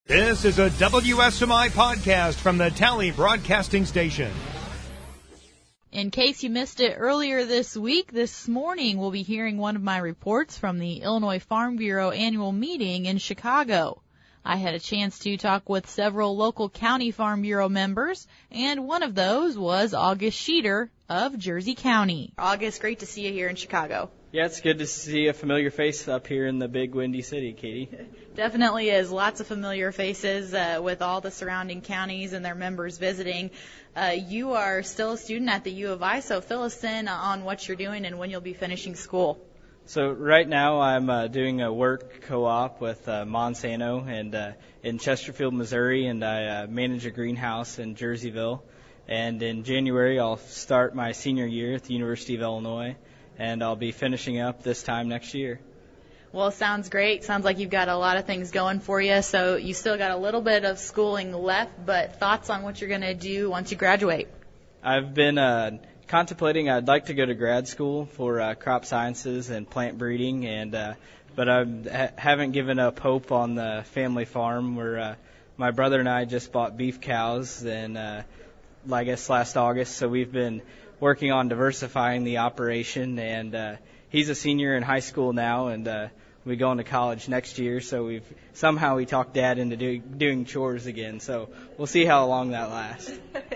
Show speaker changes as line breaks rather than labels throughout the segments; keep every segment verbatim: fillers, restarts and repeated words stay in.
This is a W S M I podcast from the Tally Broadcasting Station.
In case you missed it earlier this week, this morning we'll be hearing one of my reports from the Illinois Farm Bureau annual meeting in Chicago. I had a chance to talk with several local county Farm Bureau members, and one of those was August Sheeter of Jersey County. August, great to see you here in Chicago.
Yeah, it's good to see a familiar face up here in the big windy city, Katie.
Definitely is. Lots of familiar faces uh, with all the surrounding counties and their members visiting. Uh, you are still a student at the U of I, so fill us in on what you're doing and when you'll be finishing school.
So right now I'm uh, doing a work co-op with uh, Monsanto and uh, in Chesterfield, Missouri, and I uh, manage a greenhouse in Jerseyville. And in January I'll start my senior year at the University of Illinois, and I'll be finishing up this time next year.
Well, sounds great. Sounds like you've got a lot of things going for you. So you still got a little bit of schooling left, but thoughts on what you're going to do once you graduate?
I've been uh, contemplating I'd like to go to grad school for uh, crop sciences and plant breeding, and uh, but I ha- haven't given up hope on the family farm where uh, my brother and I just bought beef cows, and uh, I guess last August, so we've been working on diversifying the operation, and uh, he's a senior in high school now, and uh, we go into college next year, so we've somehow we talked Dad into do, doing chores again, so we'll see how long that lasts.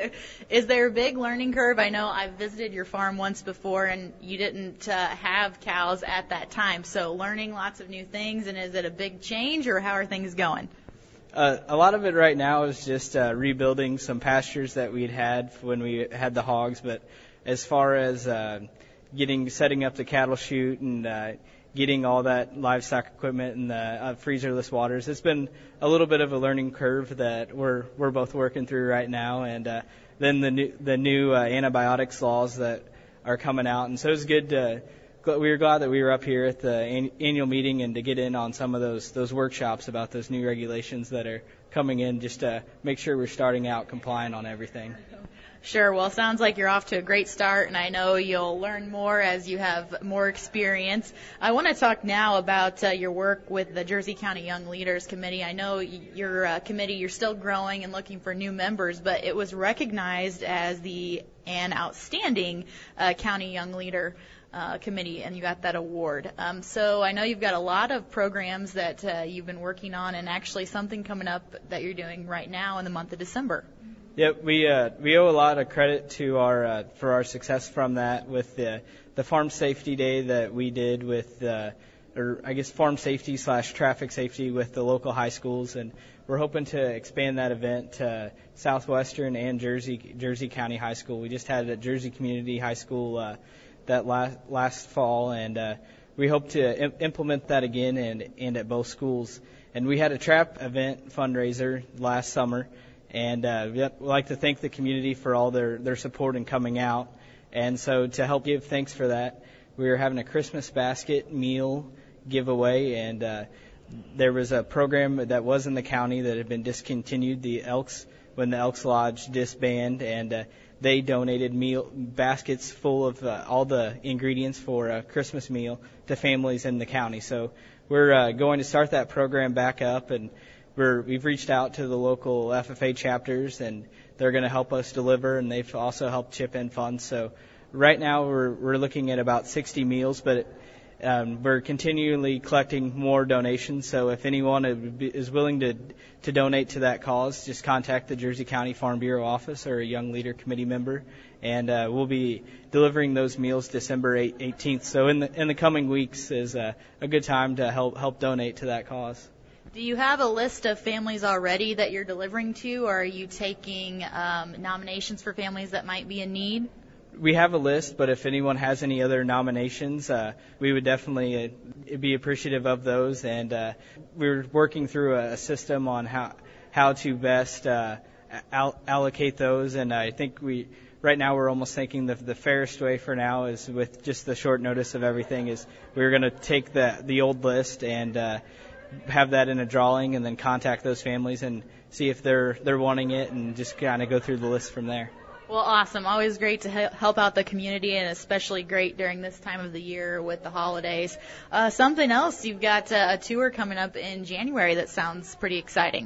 Is there a big learning curve? I know I've visited your farm once before, and you didn't uh, have cows at that time, so learning lots of new things, and is it a big change, or how are things going?
Uh, a lot of it right now is just uh, rebuilding some pastures that we'd had when we had the hogs, but as far as uh, getting setting up the cattle chute and uh, getting all that livestock equipment and the uh, freezerless waters, it's been a little bit of a learning curve that we're we're both working through right now. And uh, then the new the new uh, antibiotics laws that are coming out, and so it's good to. We were glad that we were up here at the an- annual meeting and to get in on some of those those workshops about those new regulations that are coming in, just to make sure we're starting out compliant on everything.
Sure. Well, sounds like you're off to a great start, and I know you'll learn more as you have more experience. I want to talk now about uh, your work with the Jersey County Young Leaders Committee. I know your uh, committee, you're still growing and looking for new members, but it was recognized as the an outstanding uh, county young leader Uh, committee, and you got that award. Um, so I know you've got a lot of programs that uh, you've been working on, and actually something coming up that you're doing right now in the month of December.
Yep, we uh, we owe a lot of credit to our uh, for our success from that with the the Farm Safety Day that we did with, uh, or I guess Farm Safety slash Traffic Safety with the local high schools, and we're hoping to expand that event to Southwestern and Jersey Jersey County High School. We just had it at Jersey Community High School Uh, that last last fall, and uh, we hope to im- implement that again and and at both schools. And we had a trap event fundraiser last summer, and uh, we'd like to thank the community for all their their support in coming out. And so to help give thanks for that, we were having a Christmas basket meal giveaway, and uh, there was a program that was in the county that had been discontinued, the Elks, when the Elks Lodge disbanded, and uh, they donated meal baskets full of uh, all the ingredients for a Christmas meal to families in the county. So we're uh, going to start that program back up, and we're, we've reached out to the local F F A chapters, and they're going to help us deliver, and they've also helped chip in funds. So right now we're we're looking at about sixty meals, but um, we're continually collecting more donations. So if anyone is willing to to donate to that cause, just contact the Jersey County Farm Bureau office or a Young Leader Committee member, and uh, we'll be delivering those meals December eighteenth. So in the in the coming weeks is a, a good time to help help donate to that cause.
Do you have a list of families already that you're delivering to, or are you taking um, nominations for families that might be in need?
We have a list, but if anyone has any other nominations, uh, we would definitely uh, be appreciative of those. And uh, we're working through a, a system on how how to best uh, al- allocate those. And I think we right now we're almost thinking the the fairest way for now is, with just the short notice of everything, is we're going to take the the old list and uh, have that in a drawing, and then contact those families and see if they're they're wanting it, and just kind of go through the list from there.
Well, awesome. Always great to help out the community, and especially great during this time of the year with the holidays. Uh, something else, you've got uh, a tour coming up in January that sounds pretty exciting.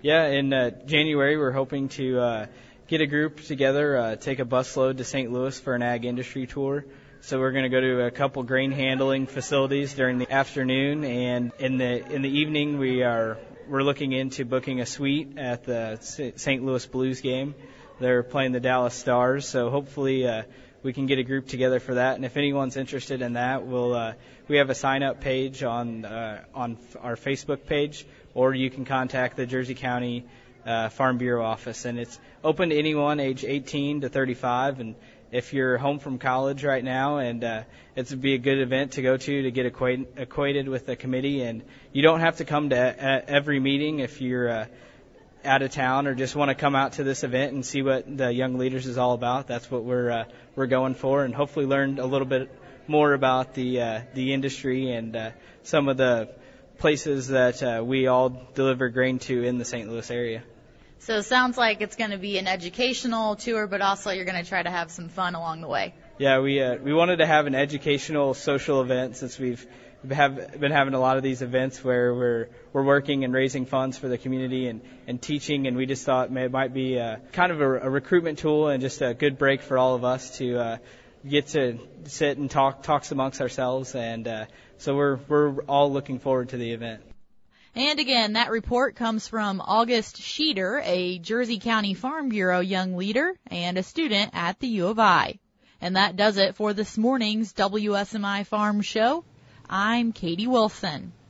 Yeah, in uh, January we're hoping to uh, get a group together, uh, take a busload to Saint Louis for an ag industry tour. So we're going to go to a couple grain handling facilities during the afternoon, and in the in the evening we are we're looking into booking a suite at the Saint Louis Blues game. They're playing the Dallas Stars, so hopefully uh, we can get a group together for that. And if anyone's interested in that, we'll uh, we have a sign up page on uh, on our Facebook page, or you can contact the Jersey County uh, Farm Bureau office, and it's open to anyone age eighteen to thirty-five. And if you're home from college right now, and uh, it would be a good event to go to to get acquainted, acquainted with the committee. And you don't have to come to a, every meeting if you're uh, out of town or just want to come out to this event and see what the Young Leaders is all about. That's what we're uh, we're going for, and hopefully learn a little bit more about the uh, the industry and uh, some of the places that uh, we all deliver grain to in the Saint Louis area.
So it sounds like it's going to be an educational tour, but also you're going to try to have some fun along the way.
Yeah, we uh, we wanted to have an educational, social event since we've have been having a lot of these events where we're we're working and raising funds for the community and, and teaching, and we just thought it might be a, kind of a, a recruitment tool and just a good break for all of us to uh, get to sit and talk talks amongst ourselves, and uh, so we're we're all looking forward to the event.
And again, that report comes from August Sheeter, a Jersey County Farm Bureau Young Leader and a student at the U of I. And that does it for this morning's W S M I Farm Show. I'm Katie Wilson.